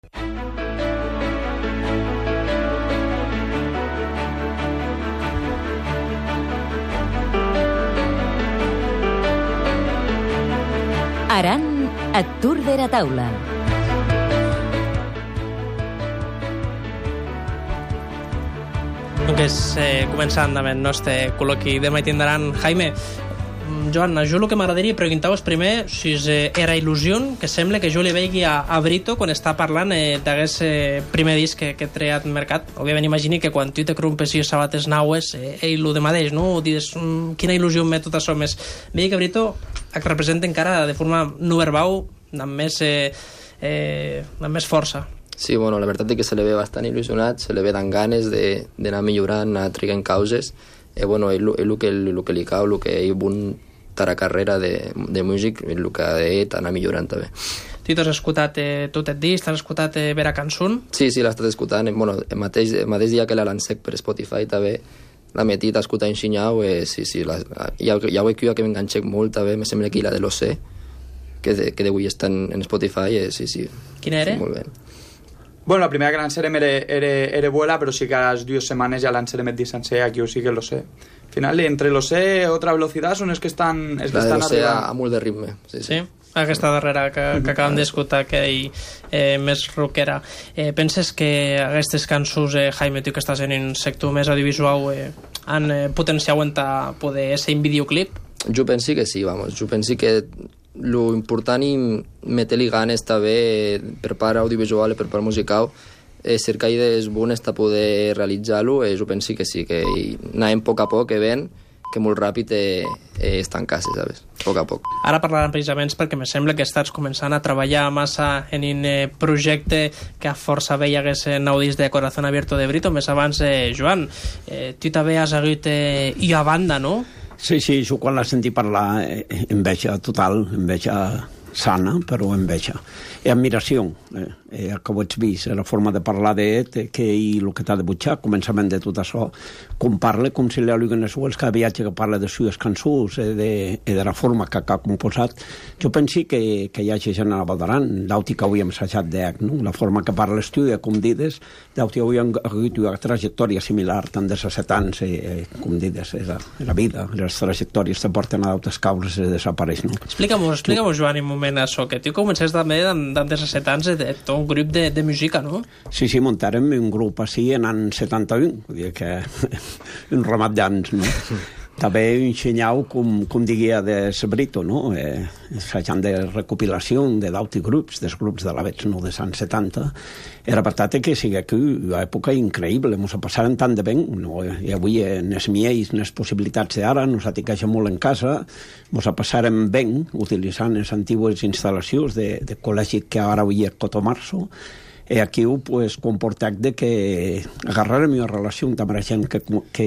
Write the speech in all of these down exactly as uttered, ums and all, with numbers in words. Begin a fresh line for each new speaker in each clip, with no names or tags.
Aran et Tour de la Taula.
Doncs eh, començant amb el nostre col·loqui de mai tindran. Jaime, Joan, jo el que m'agradaria preguntar-vos primer si eh, era il·lusió que sembla que jo li veigui a, a Brito quan està parlant eh, d'aquest eh, primer disc que, que treia al mercat. Òbviament imagini que quan tu te crumpes i sabates naues eh, ell ho de mateix, no? Dius, mm, quina il·lusió m'he tot això més. Veia que Brito et representa encara de forma no verbal amb més, eh, eh, amb més força.
Sí, bueno, la veritat és que se li ve bastant il·lusionat, se li ve dan ganes d'anar millorant, anar trigant causes. Eh, bueno, el, el, que, el, el que li cau, el que ell vol la carrera de, de músic, el que ha d'anar millorant també.
Tu t'has escoltat eh, tot el disc, t'has escoltat eh, Vera Cançó?
Sí, sí, l'he estat escoltant. Bueno, el mateix, el mateix dia que la lancec per Spotify també la metit a escoltar en xinyau. Eh, sí, sí, la, ja, ja ho he que m'enganxec molt també, me sembla que la de l'Océ, que, de, que d'avui està en, en Spotify, eh, sí, sí.
Quina era?
Sí, molt bé.
Bueno, la primera que lançarem era, era, era Vuela, però sí que a les dues setmanes ja lançarem el disc sencer, aquí sí que lo sé. Al final, entre lo sé i otra velocidad són els que estan, els que
la
estan
de lo sé
arribant.
a molt de ritme. Sí, sí.
Sí? Aquesta darrera que, que acabem d'escoltar, que ell eh, més rockera. Eh, penses que aquestes cançons, eh, Jaime, tu que estàs en un sector més audiovisual, eh, han eh, potenciat en poder ser un videoclip?
Jo penso que sí, vamos. Jo penso que lo important i metre-li ganes també per part audiovisual i per part musical, eh, cercar idees bones per poder realitzar-lo, eh, jo penso que sí, que anem a poc a poc, que ven, que molt ràpid eh, eh, estancar-se, sabes? A poc a poc.
Ara parlarem precisament perquè me sembla que estàs començant a treballar massa en un eh, projecte que a força veia que és el nou disc de Corazón Abierto de Brito. Més abans, eh, Joan, eh, tu també has hagut eh, i a banda, no?
Sí, sí, jo quan la senti parlar, eh, enveja total, enveja sana, però enveja. I admiració, eh, eh, que ho ets vist, la forma de parlar d'ell, que i el que t'ha de butxar, començament de tot això, com parla, com si li hagués els cada viatge que parla de les cançons, eh, de, eh, de la forma que ha composat. Jo penso que, que hi ha gent a la Valdaran, l'auti que avui hem assajat d'ell, no? La forma que parla l'estudi, com dides, l'auti avui ha hagut una trajectòria similar, tant de set anys, eh, com dides, és la, la vida, les trajectòries te porten a d'altres causes i desapareix, no?
Explica-m'ho, explica-m'ho, Joan, un moment això, que tu comences també d'en disset anys de tot un grup de, de música, no?
Sí, sí, muntàrem un grup així en any setanta-un, vull dir que un ramat d'anys, no? També un senyal, com, com diguia de Brito, no? Eh, assajant de recopilació de d'altres grups, dels grups de l'Avets, no? Dels anys setanta. Era veritat que sigui aquí una època increïble, ens passaren tant de ben, no? I avui en els miells, en les possibilitats d'ara, ens atiqueixen molt en casa, ens passaren ben, utilitzant les antigues instal·lacions de, de col·legi que ara avui és Cotomarzo, i aquí ho pues, comportat de que agarrarem una relació amb la gent que, que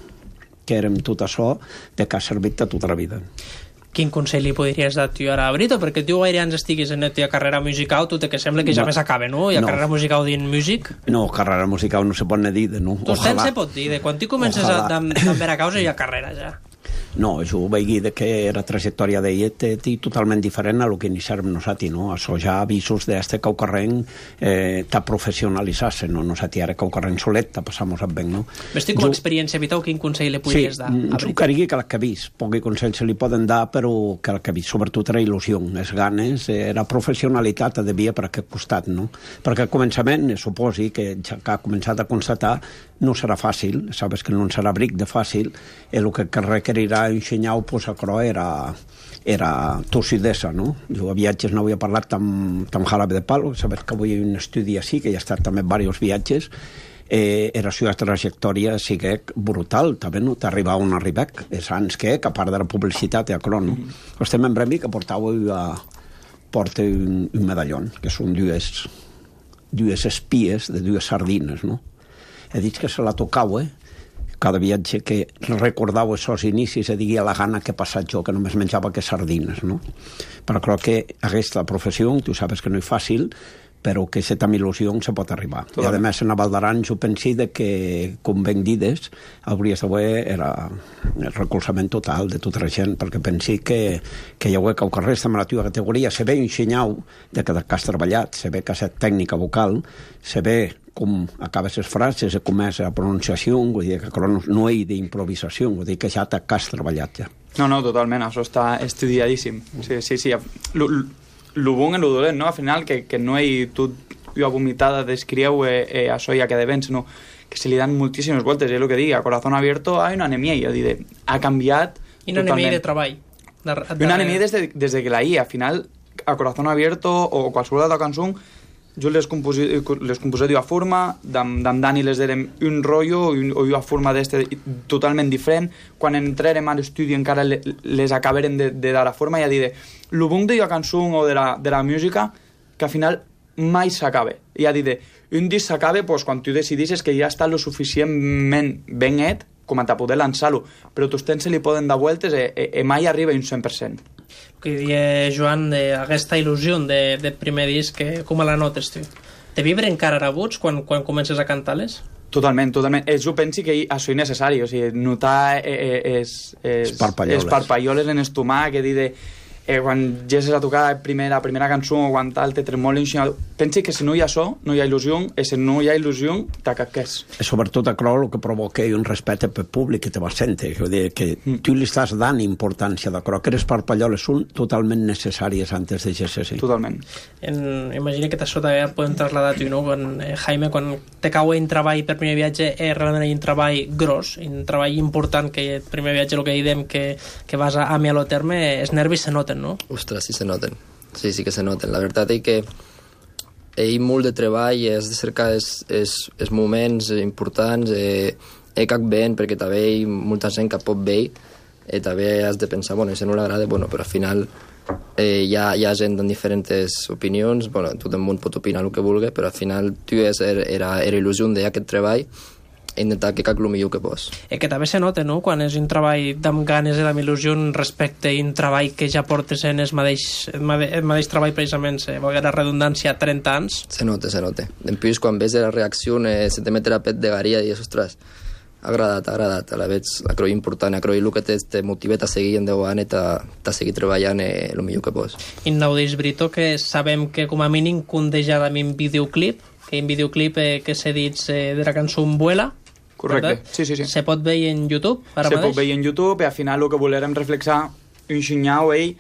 que érem tot això, de que ha servit a tota la vida.
Quin consell li podries dar tu ara a Brito? Perquè tu gaire anys estiguis en la teva carrera musical, tu que sembla que ja no. més acaba, no? I la no. carrera musical dins músic?
No, carrera musical no se pot dir, no?
Tu temps se pot dir, de quan tu comences a veure a causa i a carrera ja.
No, jo veig que la trajectòria d'ell és totalment diferent a el que iniciarem nosaltres, no? Això ja avisos d'este caucarrent eh, t'ha professionalitzat-se, no? Nosaltres ara caucarrent solet, t'ha passat-nos ben, no?
Vesti com a experiència vital, quin consell li podries
sí,
dar a Brito?
Jo crec que el que vist, pocs consells se li poden dar, però que el que vist, sobretot era il·lusió, les ganes, era professionalitat, devia per aquest costat, no? Perquè al començament, suposi que ja que ha començat a constatar, no serà fàcil, sabes que no serà bric de fàcil, i el que requerirà ensenyar-ho, pues, a cro era, era tossidesa, no? Jo a viatges no havia parlat amb, amb Jarabe de Palo, sabes que avui hi ha un estudi així, que hi ha estat també en diversos viatges, eh, era la seva trajectòria sigue brutal, també, no? T'arribar on arribec, és anys que, que a part de la publicitat i a cro, no? Mm. Estem en Bremi que portava a, porta un, un medallón, que són dues, dues espies de dues sardines, no? He dit que se la tocava, eh? Cada viatge que recordava aquests inicis i diguia la gana que he passat jo, que només menjava que sardines, no? Però crec que aquesta professió, tu sabes que no és fàcil, però que se amb il·lusió se pot arribar.
Totalment.
I a més, en a Valdaran jo pensi de que, com ben dides, hauria d'haver era el recolzament total de tota la gent, perquè pensi que, que hi ha que el que resta amb la teva categoria se ve ensenyau de que has treballat, se ve que has tècnica vocal, se ve com acabes les frases, com és la pronunciació, vull dir que no hi ha d'improvisació, vull dir que ja t'has treballat ja.
No, no, totalment, això està estudiadíssim. Sí, sí, sí. Lo bon i lo dolent, no? Al final, que, que no hi tu jo vomitada descrieu eh, eh, això ja queda ben, sinó que se li dan moltíssimes voltes, és el que dic, a corazón abierto hay una anemia, i jo dic, ha canviat
I una
totalment.
anemia de treball. De, de...
I una anemia des de, des de que la I, al final, a corazón abierto o qualsevol altra cançó, jo les composi, les composé d'una forma, d'en Dani les érem un rotllo o una forma d'este totalment diferent. Quan entrarem a l'estudi encara les acabarem de, de dar a forma, i a dir, el bon d'una cançó o de la, de la música, que al final mai s'acaba. I a dir, un disc s'acaba pues, quan tu decidisses que ja està lo suficientment ben net com a poder lançar-lo, però tots temps se li poden dar vueltes i, i, i mai arriba un cent per cent.
Que diria Joan, d'aquesta il·lusió de, de primer disc, que, com la notes, tu? Te vibra encara rebuts quan, quan comences a cantar-les?
Totalment, totalment. Eh, jo penso que això és necessari, o sigui, notar eh, eh, es, es,
Esparpayoles.
esparpayoles en estomà, que dir de... Eh, quan lleses a tocar la primera, primera cançó o quan tal te tremola un... Pensi que si no hi ha això, no hi ha il·lusió, i si no hi ha il·lusió, t'acaques.
Sobretot a Crol el que provoca un respecte pel públic que te va sentir, que, que mm. tu li estàs dant importància de Crol, que les parpalloles són totalment necessàries antes de exercici.
Totalment.
En, imagina que això també podem trasladar tu, no? Quan, eh, Jaime, quan te cau en treball per primer viatge, és realment un treball gros, un treball important, que el primer viatge, el que diem, que, que vas a, a mi a lo terme, els nervis se noten, no?
Ostres, sí se noten. Sí, sí que se noten. La veritat és que hi ha molt de treball i has de cercar els, els, els moments importants, eh, he cac ben, perquè també hi ha molta gent que pot bé i també has de pensar, bueno, si no l'agrada, bueno, però al final eh, hi, ha, hi ha gent amb diferents opinions, bueno, tot el món pot opinar el que vulgui, però al final tu és, era, era il·lusió d'aquest treball, intentar que cac el millor que pots.
Eh, que també se nota, no?, quan és un treball d'amb ganes i d'amb il·lusió respecte a un treball que ja portes en el mateix, el mateix treball, precisament, eh, valga la redundància, trenta anys.
Se nota, se nota. En plus, quan ves la reacció, eh, se te mete la pet de garia i dius, ostres, ha agradat, ha agradat, a la vegada, a creu important, a creu el que te, te motiva a seguir endavant i a seguir treballant eh, el millor que pots.
I no ho dius, Brito, que sabem que com a mínim condeja amb un videoclip, que un videoclip eh, que s'ha dit eh, de la cançó Vuela.
Correcte, sí, sí, sí.
Se pot veure en YouTube, ara
Se
mateix?
pot veure en YouTube, i al final el que volem reflexar un xinyau, ell,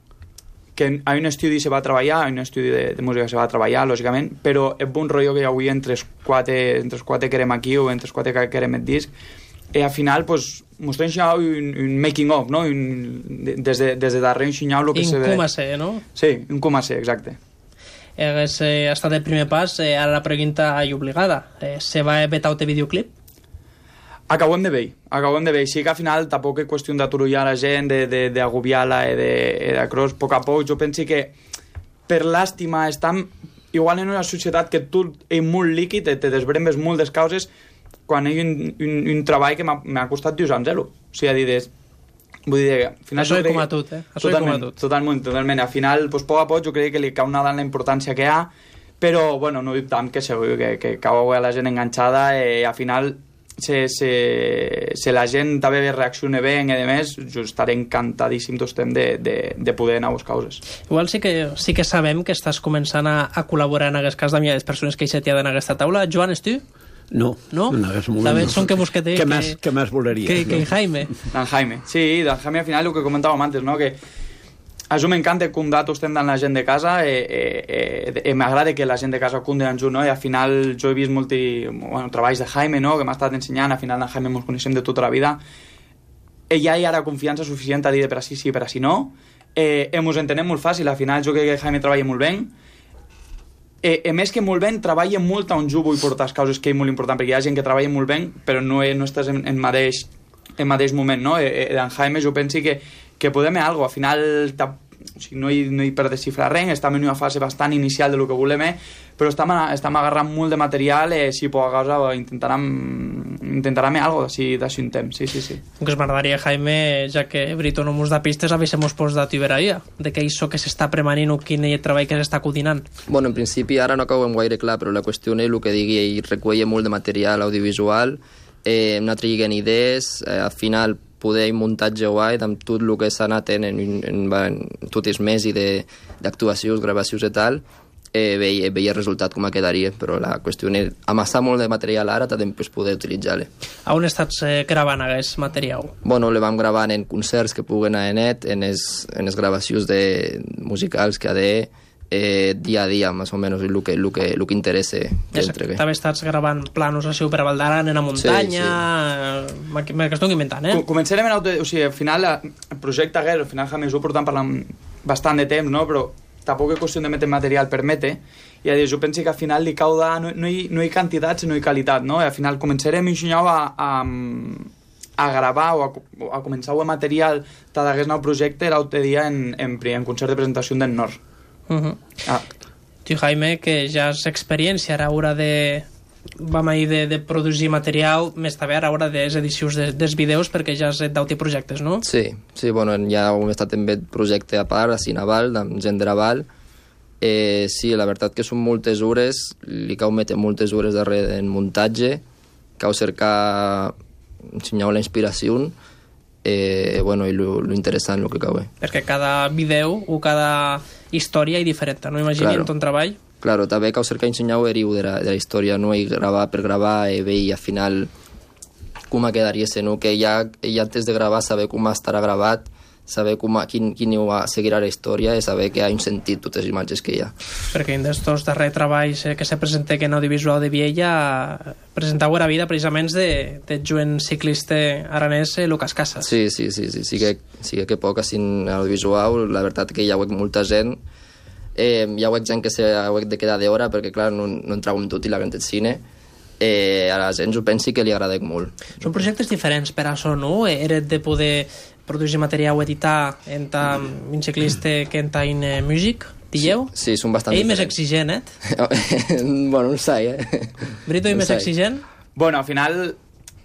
que a un estudi se va treballar, a un estudi de, de música se va treballar, lògicament, però és bon rotllo que hi avui entre els quatre, entre els quatre que érem aquí o entre els quatre que érem el disc, i al final, pues, mostrem un, un making of, no? Un, des, de, des de darrere un xinyau el que se ve...
Un coma-se, no?
Sí, un coma-se, exacte.
Hagués eh, estat el primer pas, eh, ara la pregunta i obligada. Eh, se va vetar el videoclip?
Acabem de veure, acabem de veure. Sí que al final tampoc és qüestió d'aturullar la gent, d'agobiar-la i de, de, de cross, a poc a poc. Jo penso que per l'àstima estem igual en una societat que tu és molt líquid, te desbrembes molt des causes, quan hi ha un, un, un treball que m'ha costat dos anys zero. O sigui, a dir, des, vull dir, al final...
Això és com a tot, eh? Això és com a tot.
Totalment, totalment. Al final, pues, poc a poc, jo crec que li cau una la importància que hi ha, però, bueno, no dic tant que segur que, que cau a la gent enganxada i al final... Si, si, si la gent també reacciona bé i a més, jo estaré encantadíssim tot temps de, de, de poder anar a buscar causes.
Igual sí que, sí que sabem que estàs començant a, a col·laborar en aquest cas de les persones que hi setien en aquesta taula. Joan, és tu?
No,
no?
en aquest moment
També
no.
són que mosqueter.
Què més, què més voleries?
Que, que
no?
Jaime.
Dan Jaime, sí, Dan Jaime al final el que comentàvem antes, no? Que a mi m'encanta cundar tots estem amb la gent de casa i eh, eh, eh, m'agrada que la gent de casa cunde en junt, no? I al final jo he vist molti, bueno, treballs de Jaime, no? Que m'ha estat ensenyant, al final de Jaime ens coneixem de tota la vida, i ja hi ha ara confiança suficient a dir per així sí, per així no, eh, eh, ens entenem molt fàcil, al final jo crec que Jaime treballa molt bé, eh, eh, més que molt bé, treballa molt on jo vull portar les causes, que és molt important, perquè hi ha gent que treballa molt bé, però no, no estàs en, en mateix en mateix moment, no? Eh, eh, en Jaime jo penso que que podem fer alguna cosa. Al final o sigui, no, hi, no hi per desxifrar res, estem en una fase bastant inicial de lo que volem, eh? Però estem, estem agarrant molt de material i eh, si poc cosa intentarem intentarem algo d'així un temps, sí, sí, sí.
Que es m'agradaria, Jaime, ja que Brito no mos da pistes, avisemos pues de tiberaia, de què això que s'està premanint o quin treball que s'està coordinant.
Bueno, en principi ara no acabem gaire clar, però la qüestió és el que digui, ell recull molt de material audiovisual, eh, hem anat traient idees, eh, al final poder un muntatge guai amb tot el que s'ha anat en, en, en, en tot és més i d'actuacions, gravacions i tal, eh, veia, veia el resultat com quedaria, però la qüestió és amassar molt de material ara també pues, poder utilitzar-lo.
A on estàs eh, gravant aquest material?
Bueno, le vam gravant en concerts que puguen a net, en les en gravacions de musicals que ha de eh, dia a dia, més o menys, el que, el que, el que interessa que entregue.
També estàs gravant planos així per a Valdaran, en a muntanya... Sí, sí. Me que estic inventant, eh?
Començarem en auto... O sigui, al final, el projecte Aguer, al final James ho portant parlant bastant de temps, no? Però tampoc és qüestió de metre material permete, i a dir, jo penso que al final li cau de... No, no, hi, no hi quantitat, sinó hi qualitat, no? I al final començarem a, a, a gravar o a, a començar el material d'aquest nou projecte l'altre dia en, en, en concert de presentació del Nord.
Uh -huh.
ah.
Tu, Jaime, que ja és experiència a l'hora de... vam ahir de, de produir material, més també a l'hora de les edicions de, dels vídeos, perquè ja has d'auti projectes, no?
Sí, sí, bueno, ja hem estat també projecte a part, a Cinaval, amb gent de Raval. Eh, sí, la veritat que són moltes hores, li cau metre moltes hores darrere en muntatge, cau cercar ensenyar la inspiració, eh, bueno, i lo, lo interessant, lo que cau.
Perquè cada vídeo o cada història és diferent, no? Imagini claro. En ton treball.
Claro, també cau cercar ensenyar el riu de la, de la història, no? I gravar per gravar i veure al final com quedaria, no? Que ja, ja antes de gravar saber com estarà gravat, saber com, quin, quin seguirà la història i saber que hi ha un sentit totes les imatges que hi ha.
Perquè un dels darrers treballs que se presenta en audiovisual de Viella presentau era vida precisament de, de jovent ciclista aranès Lucas Casas.
Sí, sí, sí, sí, sí que, sí que poc en audiovisual, la veritat que hi ha molta gent, eh, hi ha gent que s'ha de quedar d'hora perquè clar, no, no entrau en tot i la gent del cine. Eh, a la gent jo penso que li agrada molt.
Són projectes diferents per a això, no? Era de poder produir material o editar en un ciclista que en tant eh, músic, dieu?
Sí, sí, són bastant
Ell
diferents.
més exigent, eh?
Bueno, no sé, eh?
Brito, ell
no
més
sé.
exigent?
Bueno, al final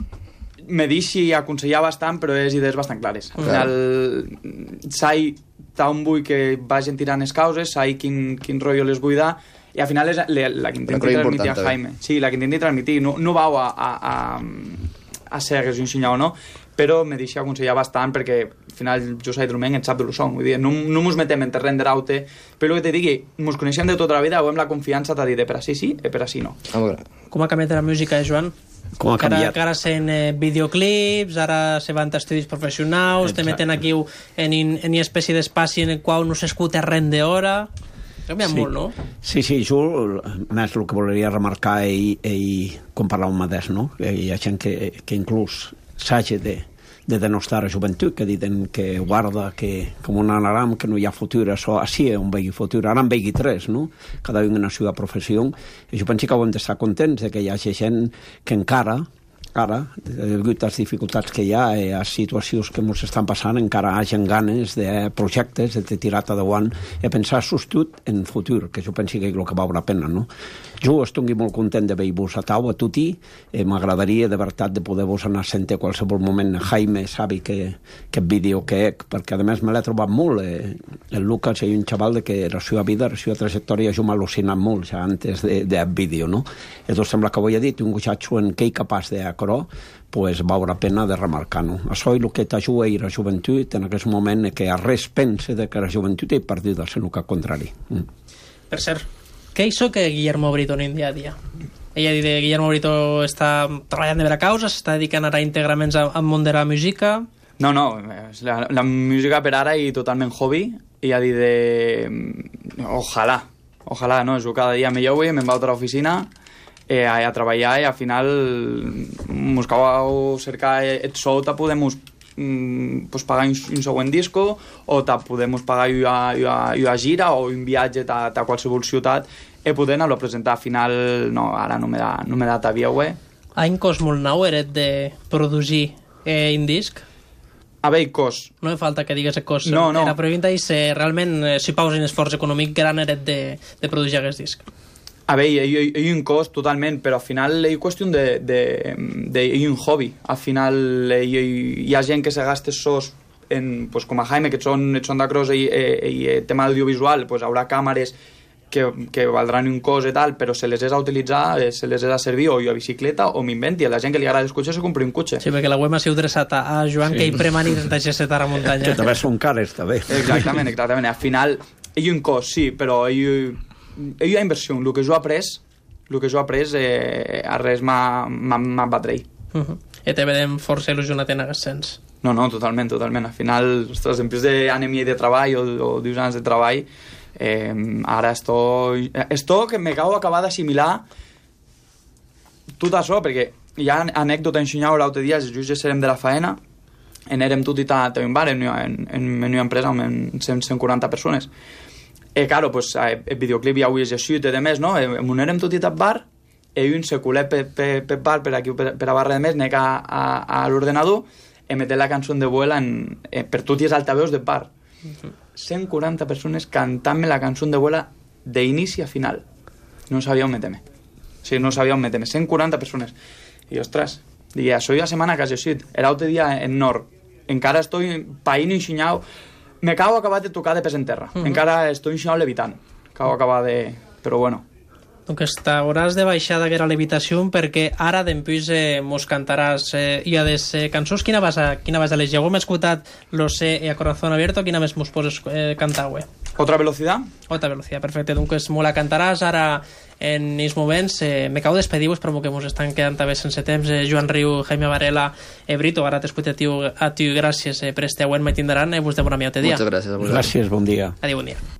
me deixi aconsellar bastant, però és idees bastant clares. Al
Clar.
final, sai on vull que vagin tirant les causes, sai quin, quin rotllo les vull dar, i al final és la, la que intenti transmitir a Jaime. Sí, la que intenti transmitir. No, no vau a, a, a, a cegues i ensenyar o no, però me deixa aconsellar bastant perquè al final jo soy drumenc, en sap de lo som. Vull dir, no, no mos metem en terreny d'eraute, però el que te digui, mos coneixem de tota la vida, o hem la confiança de dir de per així sí i per així no.
Com ha canviat la música, eh, Joan?
Com ha canviat?
Que ara sent eh, videoclips, ara se van a estudis professionals, te meten aquí en una espècie d'espai en el qual no s'escuta res d'hora. Canvia
sí.
molt, no?
Sí, sí, jo més el que volia remarcar ell, ell com parlàvem d'és, no? Hi ha gent que, que inclús s'hagi de, de denostar la joventut, que diuen que guarda, que com un anaram, que no hi ha futur, això així on vegi futur, ara en vegi tres, no? Cada un en la seva professió, i jo penso que hem d'estar contents de que hi hagi gent que encara, ara, degut a les dificultats que hi ha i a situacions que ens estan passant, encara hagin ganes de projectes, de tirar endavant i pensar sostut en futur, que jo penso que és el que val la pena, no? Jo estic molt content de veure-vos a tau, a tutti, eh, m'agradaria de veritat de poder-vos anar a sentir a qualsevol moment. Jaime sabi que aquest vídeo que és, perquè a més me l'he trobat molt. Eh, el Lucas és un xaval de que la seva vida, la seva trajectòria, jo m'ha al·lucinat molt ja antes de, de vídeo, no? I doncs sembla que ho he dit, un gutxatxo en què és capaç de acrò, pues val la pena de remarcar-no. Això és el que t'ajuda a ir a la joventut en aquest moment que a res pense de que la joventut és perdida, sinó que al contrari. Mm.
Per cert, què és això que Guillermo Brito en dia a dia? Ella dit que Guillermo Brito està treballant de vera causa, s'està dedicant ara íntegrament al món de la música.
No, no, la, la música per ara és totalment hobby, i a dir de... Ojalà, ojalà, no? Jo cada dia me llevo i me'n vaig a l'oficina eh, a, a treballar i al final mos cau cercar el sou te podem mm, pues pagar un, un següent disco o te podem pagar una, una, una gira o un viatge a, a qualsevol ciutat i poder anar-lo a presentar. Al final no, ara no me da, no me da ta via, güey.
Any cos molt nou eret de produir eh, un disc?
A veure, cos.
No me falta que digues cos.
No, no.
Era pregunta i se realment eh, si pausen esforç econòmic gran eret de, de produir aquest disc.
A veure, ell, ell un cost totalment, però al final és qüestió de, de, de, ell un hobby. Al final ell, ell, hi ha gent que se gasta sos en, pues, com a Jaime, que són, són d'acros i, i, i tema audiovisual, pues, haurà càmeres que, que valdran un cos i tal, però se les és a utilitzar, se les és a servir o a bicicleta o m'inventi. A la gent que li agrada els cotxes se compri un cotxe.
Sí, perquè la web ha sigut dreçat a Joan, sí, que hi premani des de Gessetar a muntanya.
Que també són cares, també.
Exactament, exactament. Al final, ell un cos, sí, però ell, ell ha inversió. El que jo he après, el que jo he après, eh, a res m'ha batrei.
Uh -huh. I te vedem força il·lusionat en aquest sens.
No, no, totalment, totalment. Al final, ostres, en plus d'anem de treball o, o dius anys de treball, eh, ara esto, esto que me acabo d'acabar d'assimilar tot això, perquè hi ha anècdota ensenyada l'altre dia, just serem de la faena, en érem tot i tant a un bar, en, en, en una empresa amb cent quaranta persones. I, claro, pues, el videoclip ja avui és així i de més, no? En érem tot i tant bar, i un se culé per, per, per bar, per aquí, per, per a barra de més, anec a, a, a l'ordenador i meté la cançó de Vuela en, eh, per tots els altaveus del bar. Uh-huh. cent quaranta persones cantant-me la cançó de Vuela d'inici a final. No sabia on meter-me. O sigui, no sabia on meter-me. cent quaranta persones. I, ostres, digué, això ja setmana que has llegit. Era l'altre dia en Nord. Encara estoy païnt i enxinyau. Me acabo acabat de tocar de pes en terra. Uh-huh. Encara estoy enxinyau levitant. Acabo acabar de... Però bueno.
Donc t'hauràs de baixar d'aquesta levitació perquè ara d'empuix eh, mos cantaràs eh, i a des eh, cançons. Quina vas a, quina vas a elegir? Hem escoltat Lo sé i a corazón abierto. Quina més mos poses eh, cantar, güey?
Otra velocidad?
Otra velocidad, perfecte. Donc mo la cantaràs ara en aquests moments. Eh, me acabo de despedir-vos però que mos estan quedant també sense temps. Eh, Joan Riu, Jaime Varela, eh, Brito, ara t'escolto a tu, a tu gràcies eh, per este auent me tindran. Eh, vos de bona mi altre dia.
Moltes gràcies a vosaltres.
Gràcies, bon dia.
Adéu, bon dia.